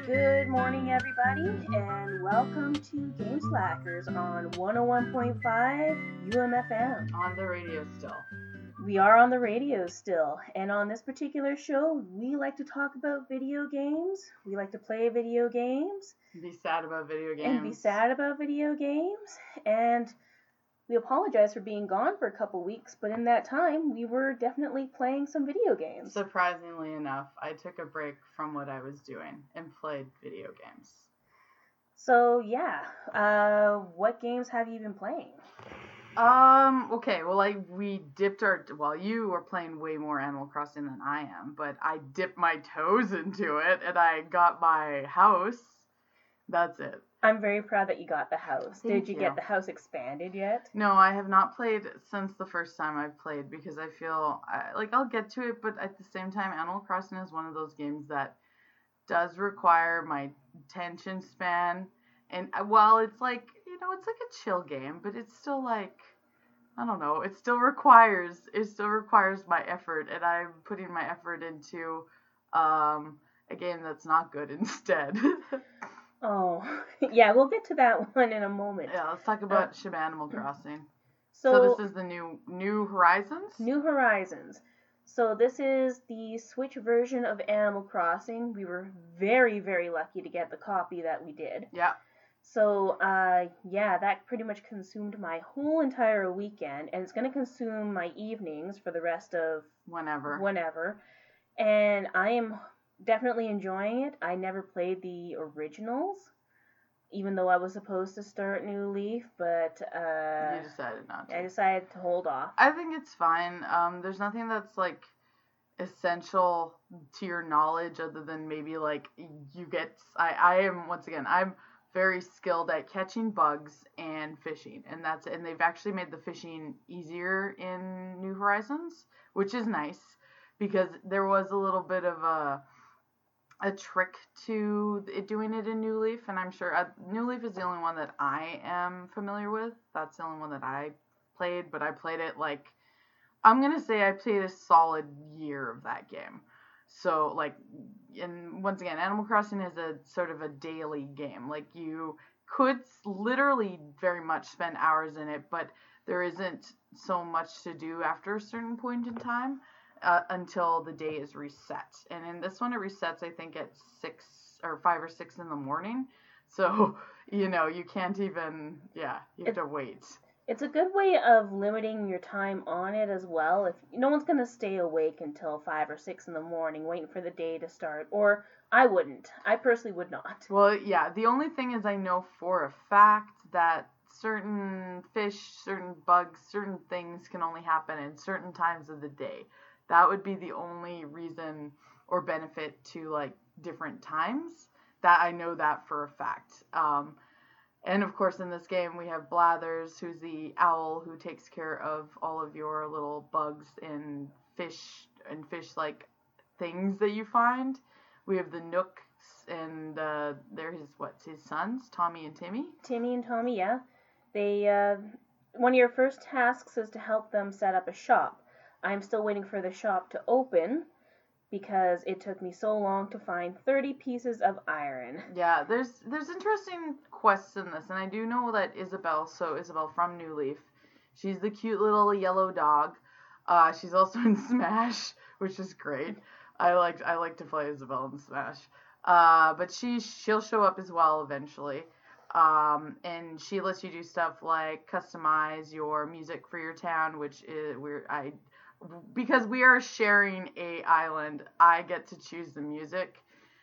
Good morning, everybody, and welcome to Game Slackers on 101.5 UMFM. On the radio still. We are on the radio still, and on this particular show, we like to talk about video games. We like to play video games. Be sad about video games. And be sad about video games. And we apologize for being gone for a couple weeks, but in that time, we were definitely playing some video games. Surprisingly enough, I took a break from what I was doing and played video games. So, yeah, what games have you been playing? Okay, well, you were playing way more Animal Crossing than I am, but I dipped my toes into it, and I got my house. That's it. I'm very proud that you got the house. Thank Did you you. get the house expanded yet? No, I have not played since the first time I've played, because I feel, I'll get to it, but at the same time, Animal Crossing is one of those games that does require my attention span, and while it's like a chill game, but it's still like, I don't know, it still requires my effort, and I'm putting my effort into a game that's not good instead. Oh, yeah, we'll get to that one in a moment. Yeah, let's talk about Animal Crossing. So this is the New Horizons? New Horizons. So this is the Switch version of Animal Crossing. We were very, very lucky to get the copy that we did. Yeah. So, that pretty much consumed my whole entire weekend, and it's going to consume my evenings for the rest of whenever. And I am definitely enjoying it. I never played the originals, even though I was supposed to start New Leaf, but you decided not to. I decided to hold off. I think it's fine. There's nothing that's like essential to your knowledge other than maybe like you get. I'm very skilled at catching bugs and fishing, and they've actually made the fishing easier in New Horizons, which is nice because there was a little bit of a trick to doing it in New Leaf, and I'm sure New Leaf is the only one that I am familiar with. That's the only one that I played, but I played it I'm gonna say I played a solid year of that game. So, and once again, Animal Crossing is a sort of a daily game. Like, you could literally very much spend hours in it, but there isn't so much to do after a certain point in time until the day is reset. And in this one, it resets, I think, at 5 or 6 in the morning. So, you can't even, you have to wait. It's a good way of limiting your time on it as well. If no one's going to stay awake until 5 or 6 in the morning waiting for the day to start, or I wouldn't. I personally would not. Well, yeah, the only thing is I know for a fact that certain fish, certain bugs, certain things can only happen at certain times of the day. That would be the only reason or benefit to different times. That I know that for a fact. And of course, in this game, we have Blathers, who's the owl who takes care of all of your little bugs and fish-like things that you find. We have the Nooks, and they're his sons, Tommy and Timmy. Timmy and Tommy, yeah. They one of your first tasks is to help them set up a shop. I'm still waiting for the shop to open, because it took me so long to find 30 pieces of iron. Yeah, there's interesting quests in this, and I do know that Isabelle from New Leaf, she's the cute little yellow dog. She's also in Smash, which is great. I like to play Isabelle in Smash. But she'll show up as well eventually. And she lets you do stuff like customize your music for your town, which is because we are sharing a island, I get to choose the music.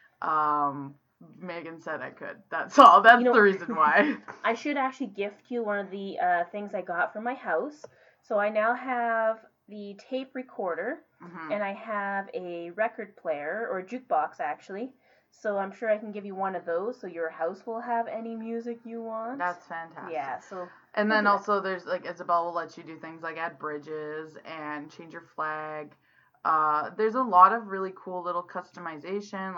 Megan said I could. That's all. That's the reason why. I should actually gift you one of the things I got from my house. So I now have the tape recorder, and I have a record player, or a jukebox actually. So I'm sure I can give you one of those, so your house will have any music you want. That's fantastic. Yeah, so... And then also there's, Isabelle will let you do things like add bridges and change your flag. There's a lot of really cool little customization.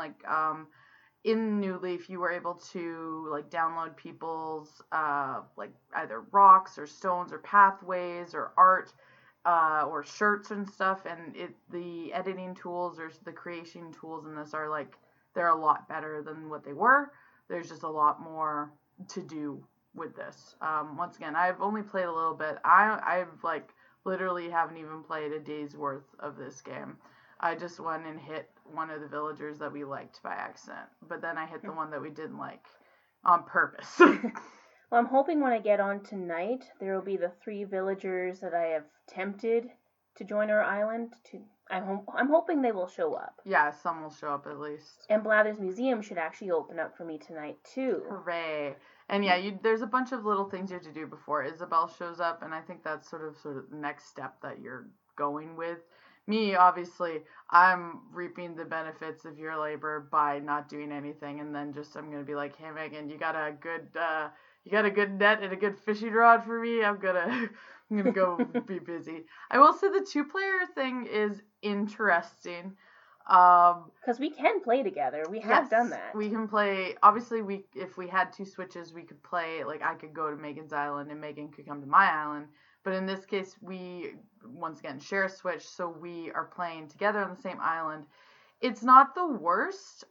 In New Leaf, you were able to, download people's, either rocks or stones or pathways or art, or shirts and stuff. And the editing tools or the creation tools in this are, they're a lot better than what they were. There's just a lot more to do with this. Once again, I've only played a little bit. I've like literally haven't even played a day's worth of this game. I just went and hit one of the villagers that we liked by accident, but then I hit the one that we didn't like on purpose. Well, I'm hoping when I get on tonight, there will be the 3 villagers that I have tempted to join our island. I'm hoping they will show up. Yeah, some will show up at least. And Blather's Museum should actually open up for me tonight too. Hooray! And yeah, there's a bunch of little things you have to do before Isabelle shows up, and I think that's sort of the next step that you're going with. Me, obviously, I'm reaping the benefits of your labor by not doing anything, and then I'm gonna be like, hey Megan, you got a good net and a good fishing rod for me? I'm gonna go be busy. I will say the 2-player thing is interesting. Because we can play together. We have done that. We can play. Obviously, if we had 2 Switches, we could play. Like, I could go to Megan's island and Megan could come to my island. But in this case, we once again share a Switch, so we are playing together on the same island. It's not the worst.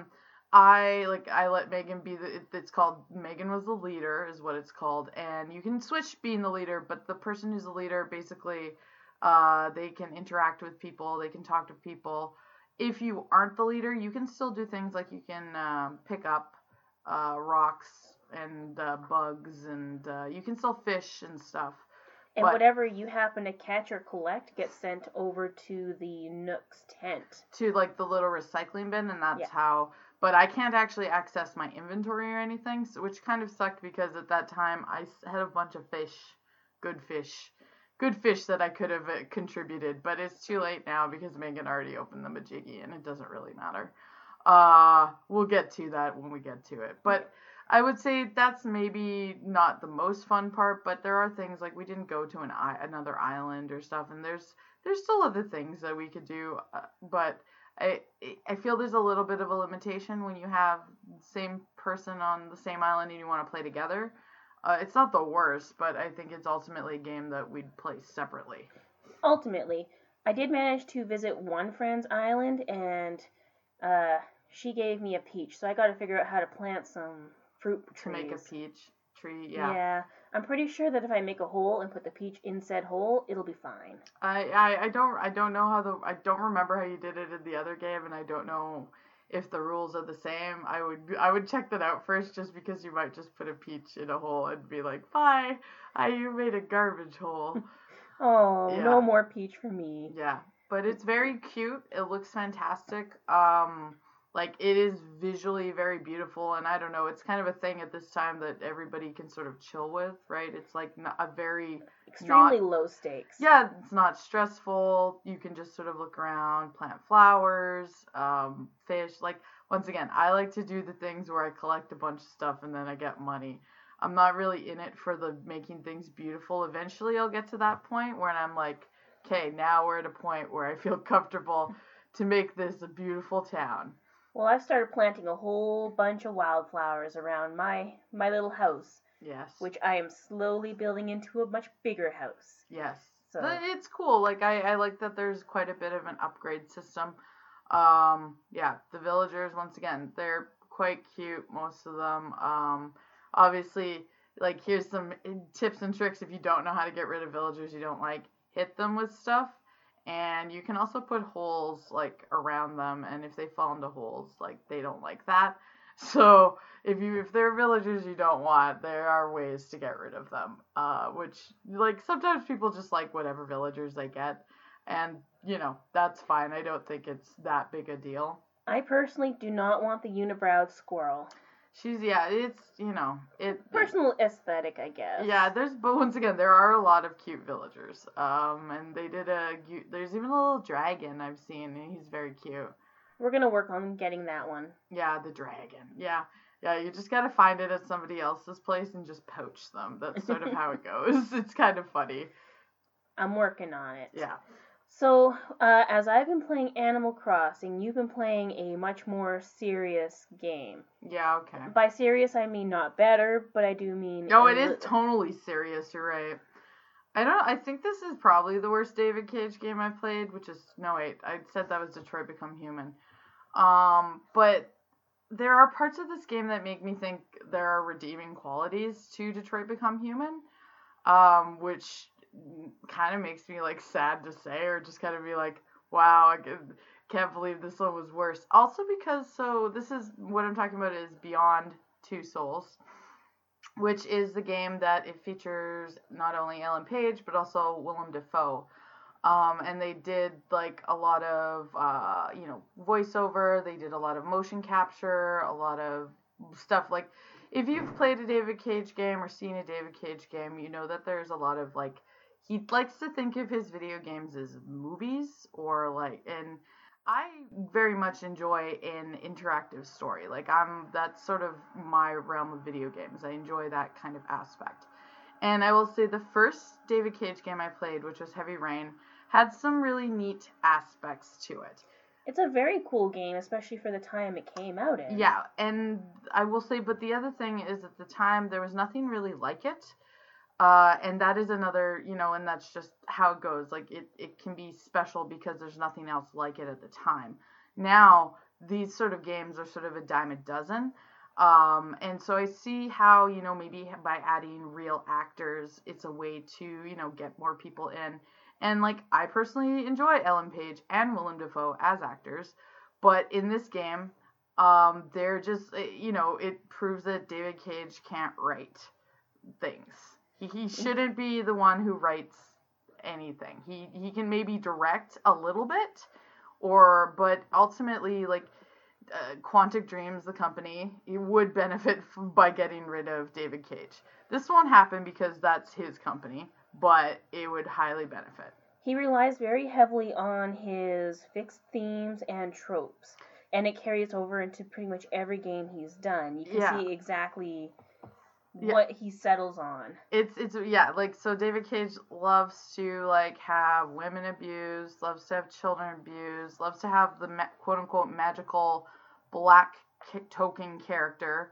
I let Megan be it's called Megan was the leader is what it's called, and you can switch being the leader, but the person who's the leader basically they can interact with people, they can talk to people. If you aren't the leader, you can still do things like you can pick up rocks and bugs, and you can still fish and stuff. And whatever you happen to catch or collect gets sent over to the Nook's tent. To like the little recycling bin, and that's how. But I can't actually access my inventory or anything, which kind of sucked because at that time I had a bunch of fish, good fish that I could have contributed. But it's too late now because Megan already opened the Majiggy, and it doesn't really matter. We'll get to that when we get to it. But I would say that's maybe not the most fun part, but there are things like we didn't go to another island or stuff, and there's still other things that we could do, but I feel there's a little bit of a limitation when you have the same person on the same island and you want to play together. It's not the worst, but I think it's ultimately a game that we'd play separately. Ultimately, I did manage to visit one friend's island, and she gave me a peach, so I got to figure out how to plant some fruit trees. To make a peach tree, yeah. Yeah, I'm pretty sure that if I make a hole and put the peach in said hole, it'll be fine. I don't know I don't remember how you did it in the other game, and I don't know if the rules are the same. I would check that out first, just because you might just put a peach in a hole and be like, bye, you made a garbage hole. Oh, yeah. No more peach for me. Yeah, but it's very cute. It looks fantastic. Like, it is visually very beautiful, and I don't know, it's kind of a thing at this time that everybody can sort of chill with, right? It's like a very... extremely low stakes. Yeah, it's not stressful. You can just sort of look around, plant flowers, fish. Like, once again, I like to do the things where I collect a bunch of stuff and then I get money. I'm not really in it for the making things beautiful. Eventually I'll get to that point where I'm like, okay, now we're at a point where I feel comfortable to make this a beautiful town. Well, I've started planting a whole bunch of wildflowers around my little house. Yes. Which I am slowly building into a much bigger house. Yes. So it's cool. Like, I like that there's quite a bit of an upgrade system. Yeah, the villagers, once again, they're quite cute, most of them. Obviously, like, here's some tips and tricks if you don't know how to get rid of villagers you don't like. Hit them with stuff. And you can also put holes, like, around them, and if they fall into holes, like, they don't like that. So, if they're villagers you don't want, there are ways to get rid of them. Which, like, sometimes people just like whatever villagers they get, and, you know, that's fine. I don't think it's that big a deal. I personally do not want the unibrowed squirrel. It's, you know, personal aesthetic, I guess. Yeah, but once again, there are a lot of cute villagers. And there's even a little dragon I've seen, and he's very cute. We're gonna work on getting that one. Yeah, the dragon. Yeah, you just gotta find it at somebody else's place and just poach them. That's sort of how it goes. It's kind of funny. I'm working on it. Yeah. So, as I've been playing Animal Crossing, you've been playing a much more serious game. Yeah, okay. By serious, I mean not better, but I do mean... No, it is totally serious, you're right. I think this is probably the worst David Cage game I've played, which is... No, wait, I said that was Detroit Become Human. But there are parts of this game that make me think there are redeeming qualities to Detroit Become Human, which kind of makes me like sad to say, or just kind of be like, wow, I can't believe this one was worse. Also because, so this is what I'm talking about is Beyond Two Souls, which is the game that it features not only Ellen Page but also Willem Dafoe. And they did like a lot of voiceover. They did a lot of motion capture, a lot of stuff. Like if you've played a David Cage game or seen a David Cage game, you know that there's a lot of like, he likes to think of his video games as movies, or like, and I very much enjoy an interactive story. Like that's sort of my realm of video games. I enjoy that kind of aspect. And I will say the first David Cage game I played, which was Heavy Rain, had some really neat aspects to it. It's a very cool game, especially for the time it came out in. Yeah, and I will say, but the other thing is at the time, there was nothing really like it. And that is another, and that's just how it goes. Like, it can be special because there's nothing else like it at the time. Now, these sort of games are sort of a dime a dozen. And so I see how, maybe by adding real actors, it's a way to, get more people in. And, like, I personally enjoy Ellen Page and Willem Dafoe as actors. But in this game, they're just, it proves that David Cage can't write things. He shouldn't be the one who writes anything. He can maybe direct a little bit, but ultimately, like, Quantic Dreams, the company, would benefit by getting rid of David Cage. This won't happen because that's his company, but it would highly benefit. He relies very heavily on his fixed themes and tropes, and it carries over into pretty much every game he's done. You can see exactly what he settles on. It's like, so David Cage loves to like have women abused, loves to have children abused, loves to have the quote unquote magical black token character.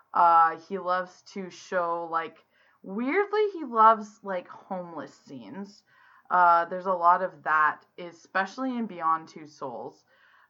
He loves to show like, weirdly, he loves like homeless scenes. There's a lot of that, especially in Beyond Two Souls.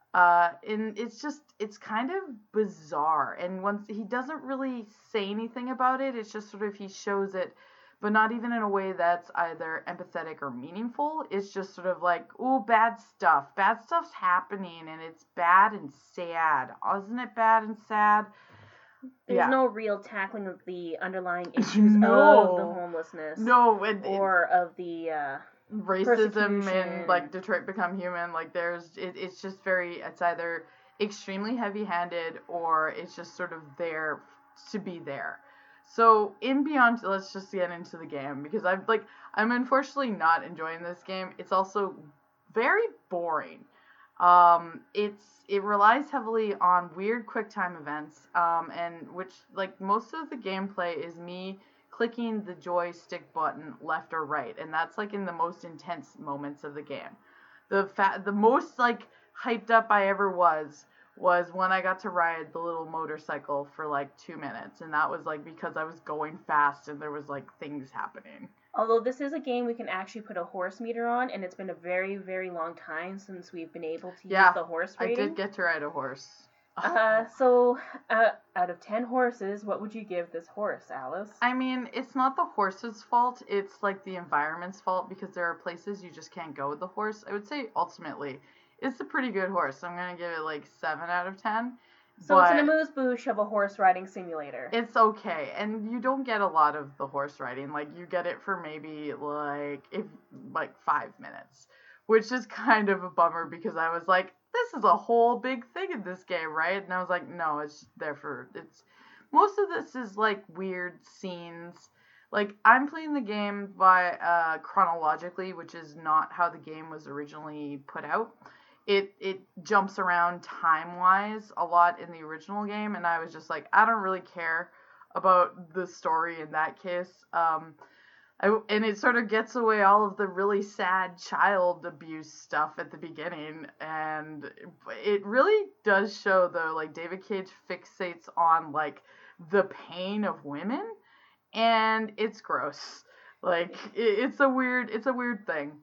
And it's kind of bizarre. And once he doesn't really say anything about it, it's just sort of, he shows it, but not even in a way that's either empathetic or meaningful. It's just sort of like, ooh, bad stuff's happening, and it's bad and sad. Isn't it bad and sad? There's no real tackling of the underlying issues of the homelessness. No, or of the racism in like Detroit Become Human. Like it's just it's either extremely heavy-handed or it's just sort of there to be there. So in Beyond, let's just get into the game, because I'm unfortunately not enjoying this game. It's also very boring. It relies heavily on weird QuickTime events, and which, like, most of the gameplay is me clicking the joystick button left or right, and that's like in the most intense moments of the game. The most like hyped up I ever was when I got to ride the little motorcycle for like 2 minutes, and that was like because I was going fast and there was like things happening. Although this is a game we can actually put a horse meter on, and it's been a very, very long time since we've been able to use the horse rating. I did get to ride a horse. So, out of 10 horses, what would you give this horse, Alice? I mean, it's not the horse's fault. It's like the environment's fault, because there are places you just can't go with the horse. I would say ultimately, it's a pretty good horse. I'm going to give it like 7 out of 10. So it's an amuse-bouche of a horse riding simulator. It's okay. And you don't get a lot of the horse riding. Like, you get it for maybe like 5 minutes, which is kind of a bummer, because I was like, this is a whole big thing in this game, right? And I was like, no, it's most of this is like weird scenes. Like, I'm playing the game by chronologically, which is not how the game was originally put out. It jumps around time-wise a lot in the original game, and I was just like, I don't really care about the story in that case. And it sort of gets away all of the really sad child abuse stuff at the beginning, and it really does show, though, like, David Cage fixates on, like, the pain of women, and it's gross. Like, it's a weird thing.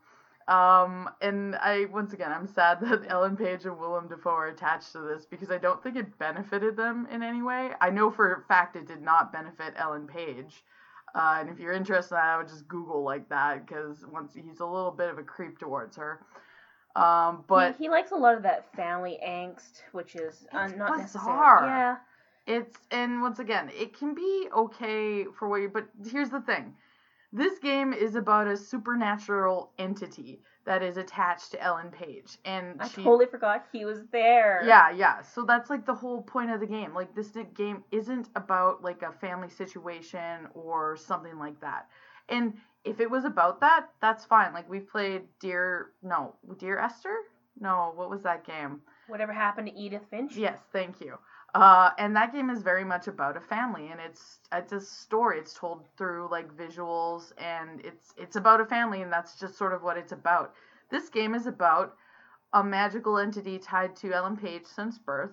And once again, I'm sad that Ellen Page and Willem Dafoe are attached to this because I don't think it benefited them in any way. I know for a fact it did not benefit Ellen Page. And if you're interested in that, I would just Google like that because he's a little bit of a creep towards her. But he likes a lot of that family angst, which is not bizarre. Necessary. Yeah. And once again, it can be okay for what you, but here's the thing. This game is about a supernatural entity that is attached to Ellen Page. And I totally forgot he was there. Yeah. So that's like the whole point of the game. Like this game isn't about like a family situation or something like that. And if it was about that, that's fine. Like we've played Dear Esther? No, what was that game? Whatever Happened to Edith Finch? Yes, thank you. And that game is very much about a family, and it's a story. It's told through like visuals, and it's about a family, and that's just sort of what it's about. This game is about a magical entity tied to Ellen Page since birth,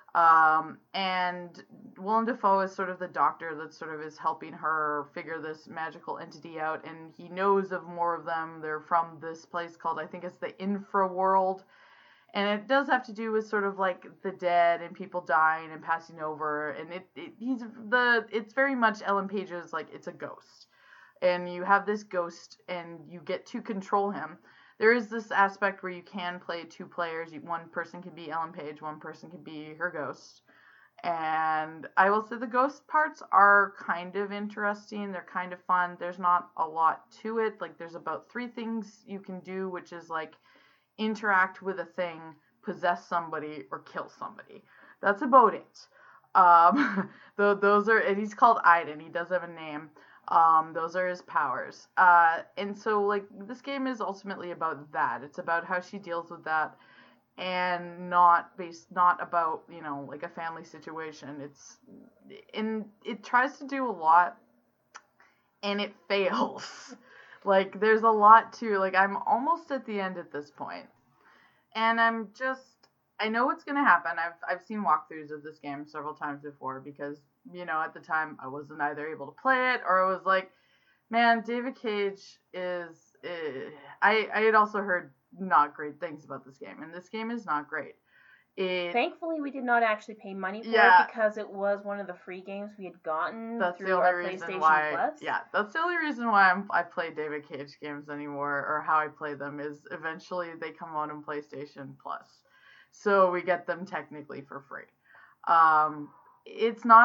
and Willem Dafoe is sort of the doctor that sort of is helping her figure this magical entity out, and he knows of more of them. They're from this place called, I think it's the Infraworld. And it does have to do with sort of like the dead and people dying and passing over, and it's very much Ellen Page's like it's a ghost, and you have this ghost and you get to control him. There is this aspect where you can play two players. One person can be Ellen Page, one person can be her ghost, and I will say the ghost parts are kind of interesting. They're kind of fun. There's not a lot to it. Like there's about 3 things you can do, which is like interact with a thing, possess somebody, or kill somebody. That's about it. Those are, and he's called Aiden. He does have a name. Those are his powers. And so like this game is ultimately about that. It's about how she deals with that, and not about, you know, like a family situation. It tries to do a lot, and it fails. Like, there's a lot to, like, I'm almost at the end at this point. And I know what's going to happen. I've seen walkthroughs of this game several times before because, you know, at the time I wasn't either able to play it or I was like, man, David Cage is, I had also heard not great things about this game. And this game is not great. Thankfully, we did not actually pay money for it because it was one of the free games we had gotten through our PlayStation Plus. Yeah, that's the only reason why I play David Cage games anymore, or how I play them, is eventually they come out on PlayStation Plus. So we get them technically for free. It's not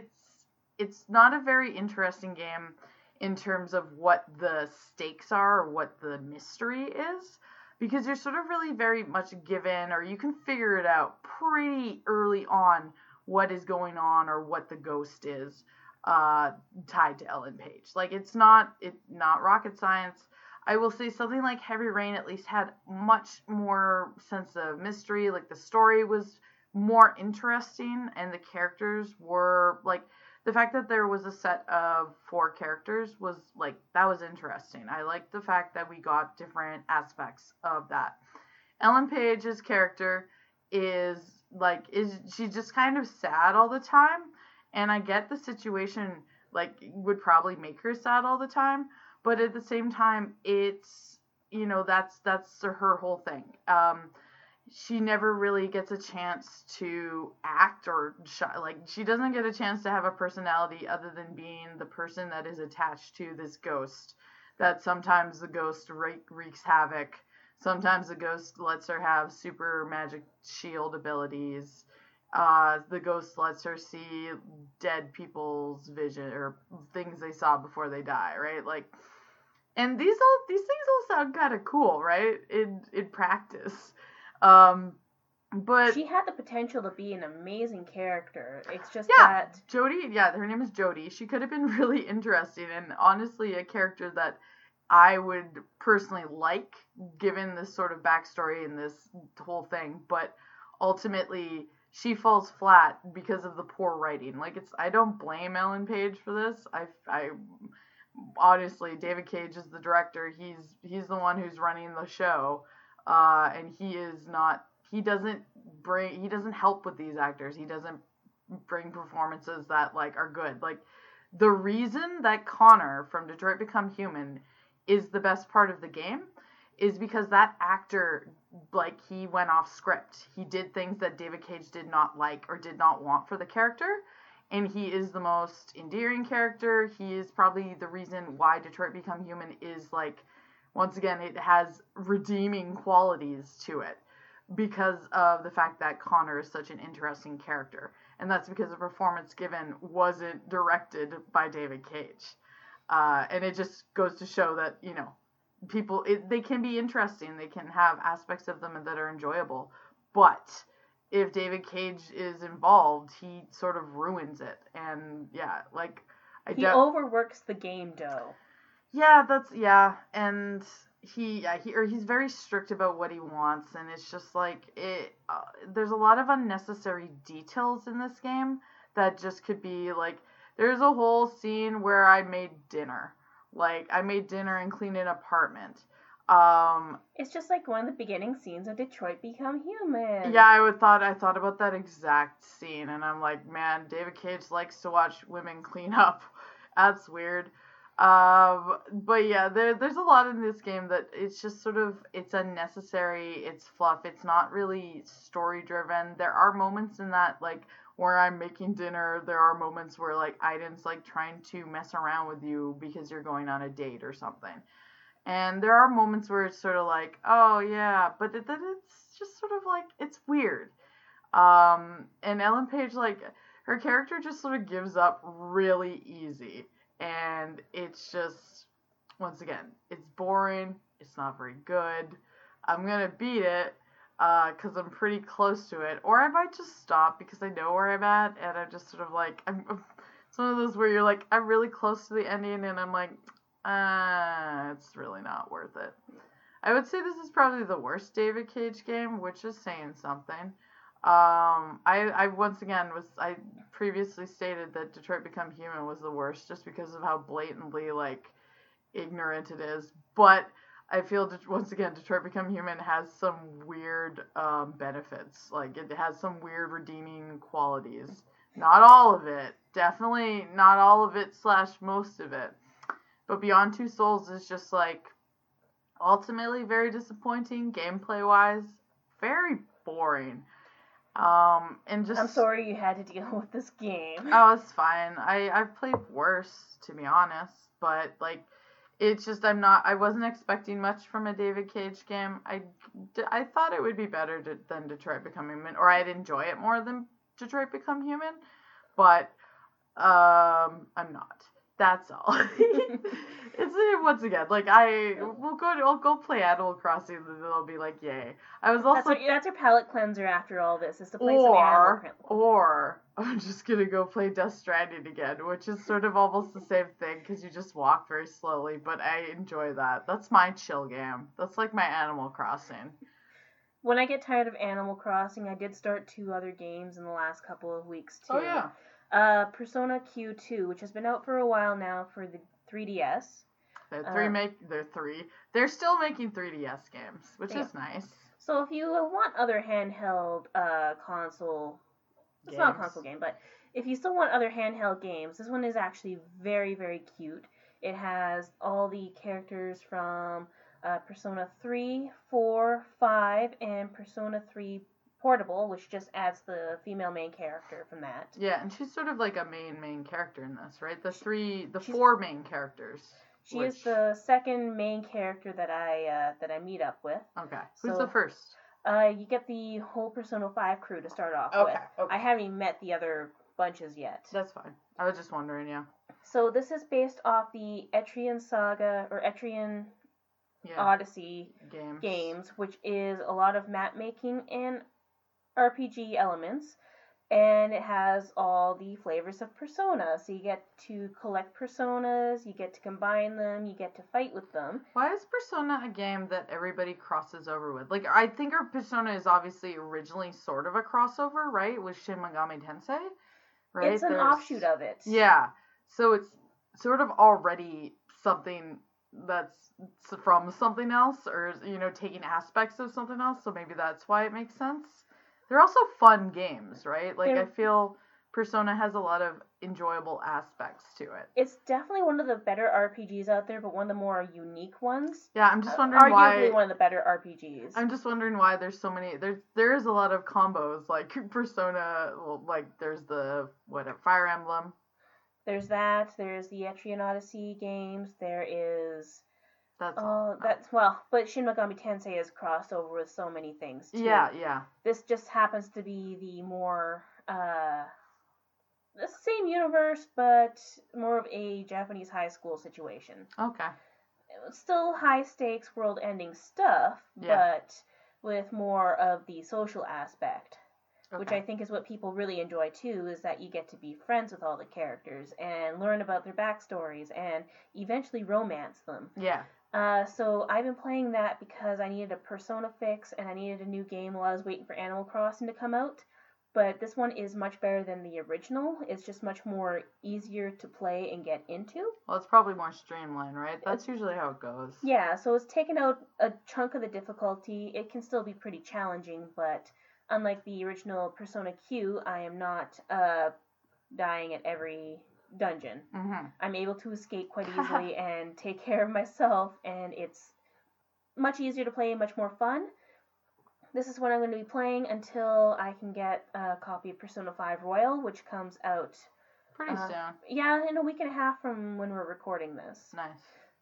a very interesting game in terms of what the stakes are or what the mystery is. Because you're sort of really very much given, or you can figure it out pretty early on what is going on or what the ghost is tied to Ellen Page. Like, it's not rocket science. I will say something like Heavy Rain at least had much more sense of mystery. Like, the story was more interesting, and the characters were, like, the fact that there was a set of 4 characters was, like, that was interesting. I liked the fact that we got different aspects of that. Ellen Page's character is she's just kind of sad all the time, and I get the situation, like, would probably make her sad all the time, but at the same time, it's, you know, that's her whole thing. She never really gets a chance to act or she doesn't get a chance to have a personality other than being the person that is attached to this ghost. That sometimes the ghost wreaks havoc. Sometimes the ghost lets her have super magic shield abilities. The ghost lets her see dead people's vision or things they saw before they die, right? Like, and these things all sound kind of cool, right? In practice. But she had the potential to be an amazing character. It's just that Jodie, her name is Jodie. She could have been really interesting and honestly a character that I would personally like, given this sort of backstory and this whole thing. But ultimately, she falls flat because of the poor writing. Like, I don't blame Ellen Page for this. I honestly, David Cage is the director. He's the one who's running the show. And he doesn't help with these actors. He doesn't bring performances that, like, are good. Like, the reason that Connor from Detroit Become Human is the best part of the game is because that actor, like, he went off script. He did things that David Cage did not like or did not want for the character. And he is the most endearing character. He is probably the reason why Detroit Become Human is, like, once again, it has redeeming qualities to it because of the fact that Connor is such an interesting character. And that's because the performance given wasn't directed by David Cage. And it just goes to show that, you know, people, they can be interesting. They can have aspects of them that are enjoyable. But if David Cage is involved, he sort of ruins it. And, yeah, like... He overworks the game, though. Yeah, and he's very strict about what he wants, and it's just like there's a lot of unnecessary details in this game that just could be like, there's a whole scene where I made dinner, and cleaned an apartment. It's just like one of the beginning scenes of Detroit Become Human. Yeah, I thought about that exact scene, and I'm like, man, David Cage likes to watch women clean up. That's weird. But yeah, there's a lot in this game that it's just sort of, it's unnecessary, it's fluff, it's not really story driven. There are moments in that, like, where I'm making dinner, there are moments where, like, Aiden's, like, trying to mess around with you because you're going on a date or something. And there are moments where it's sort of like, oh yeah, but it's just sort of like, it's weird. And Ellen Page, like, her character just sort of gives up really easy. And it's just, once again, it's boring. It's not very good. I'm going to beat it because I'm pretty close to it. Or I might just stop because I know where I'm at. And I'm just sort of like, it's one of those where you're like, I'm really close to the ending. And I'm like, it's really not worth it. I would say this is probably the worst David Cage game, which is saying something. I once again I previously stated that Detroit Become Human was the worst just because of how blatantly, like, ignorant it is. But I feel once again Detroit Become Human has some weird benefits. Like, it has some weird redeeming qualities. Not all of it. Definitely not all of it / most of it. But Beyond Two Souls is just, like, ultimately very disappointing gameplay wise. Very boring. And just... I'm sorry you had to deal with this game. Oh, it's fine. I've played worse, to be honest. But, like, it's just, I wasn't expecting much from a David Cage game. I thought it would be better than Detroit Become Human, or I'd enjoy it more than Detroit Become Human. But, I'm not. That's all. It's once again, like, I'll go play Animal Crossing and they'll be like, yay. I was also... That's your palate cleanser after all this, is to play some Animal Crossing. Or I'm just gonna go play Death Stranding again, which is sort of almost the same thing, because you just walk very slowly, but I enjoy that. That's my chill game. That's like my Animal Crossing. When I get tired of Animal Crossing, I did start 2 other games in the last couple of weeks, too. Oh, yeah. Persona Q2, which has been out for a while now for the 3DS. They're still making 3DS games, which is nice. So if you want other handheld console, it's not a console game, but if you still want other handheld games, this one is actually very, very cute. It has all the characters from Persona 3, 4, 5, and Persona 3 Portable, which just adds the female main character from that. Yeah, and she's sort of like a main character in this, right? The 4 main characters. She is the second main character that I meet up with. Okay. Who's the first? You get the whole Persona 5 crew to start off with. Okay. I haven't even met the other bunches yet. That's fine. I was just wondering, yeah. So this is based off the Etrian Saga, or Etrian Odyssey games, which is a lot of map making and RPG elements, and it has all the flavors of Persona. So you get to collect Personas, you get to combine them, you get to fight with them. Why is Persona a game that everybody crosses over with? Like, I think our Persona is obviously originally sort of a crossover, right, with Shin Megami Tensei, right? It's an offshoot of it. Yeah, so it's sort of already something that's from something else, or, you know, taking aspects of something else, so maybe that's why it makes sense. They're also fun games, right? Like, I feel Persona has a lot of enjoyable aspects to it. It's definitely one of the better RPGs out there, but one of the more unique ones. Yeah, I'm just wondering why. Arguably one of the better RPGs. I'm just wondering why there's so many. There is a lot of combos like Persona. Well, like there's the Fire Emblem. There's that. There's the Etrian Odyssey games. There is. But Shin Megami Tensei is crossed over with so many things too. Yeah. This just happens to be the more the same universe, but more of a Japanese high school situation. Okay. Still high stakes, world ending stuff, but with more of the social aspect. Okay. Which I think is what people really enjoy too, is that you get to be friends with all the characters and learn about their backstories and eventually romance them. Yeah. So I've been playing that because I needed a Persona fix and I needed a new game while I was waiting for Animal Crossing to come out. But this one is much better than the original. It's just much more easier to play and get into. Well, it's probably more streamlined, right? That's usually how it goes. Yeah, so it's taken out a chunk of the difficulty. It can still be pretty challenging, but unlike the original Persona Q, I am not dying at every dungeon. Mm-hmm. I'm able to escape quite easily and take care of myself, and it's much easier to play and much more fun. This is what I'm going to be playing until I can get a copy of Persona 5 Royal, which comes out pretty soon. Yeah, in a week and a half from when we're recording this. Nice.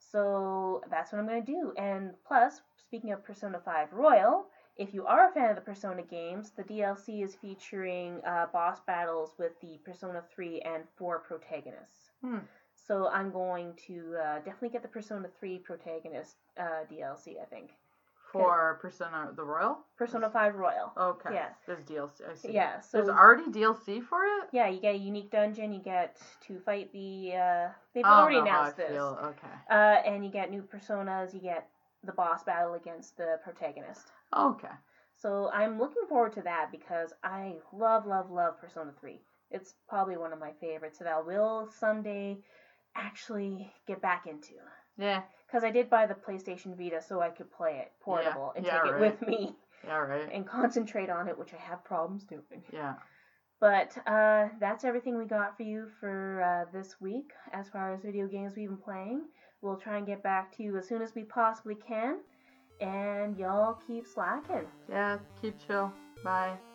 So that's what I'm going to do. And plus, speaking of Persona 5 Royal, if you are a fan of the Persona games, the DLC is featuring boss battles with the Persona 3 and 4 protagonists. So I'm going to definitely get the Persona 3 protagonist DLC, I think. For Persona the Royal? Persona 5 Royal. Okay. Yeah. There's DLC. I see. Yeah. So there's already DLC for it? Yeah, you get a unique dungeon. You get to fight the. They've already announced this. Okay. And you get new personas. You get the boss battle against the protagonist. Okay. So I'm looking forward to that because I love Persona 3. It's probably one of my favorites that I will someday actually get back into. Yeah. Because I did buy the PlayStation Vita so I could play it portable and take it with me. Yeah, right. And concentrate on it, which I have problems doing. Yeah. But that's everything we got for you for this week as far as video games we've been playing. We'll try and get back to you as soon as we possibly can. And y'all keep slacking. Yeah, keep chill. Bye.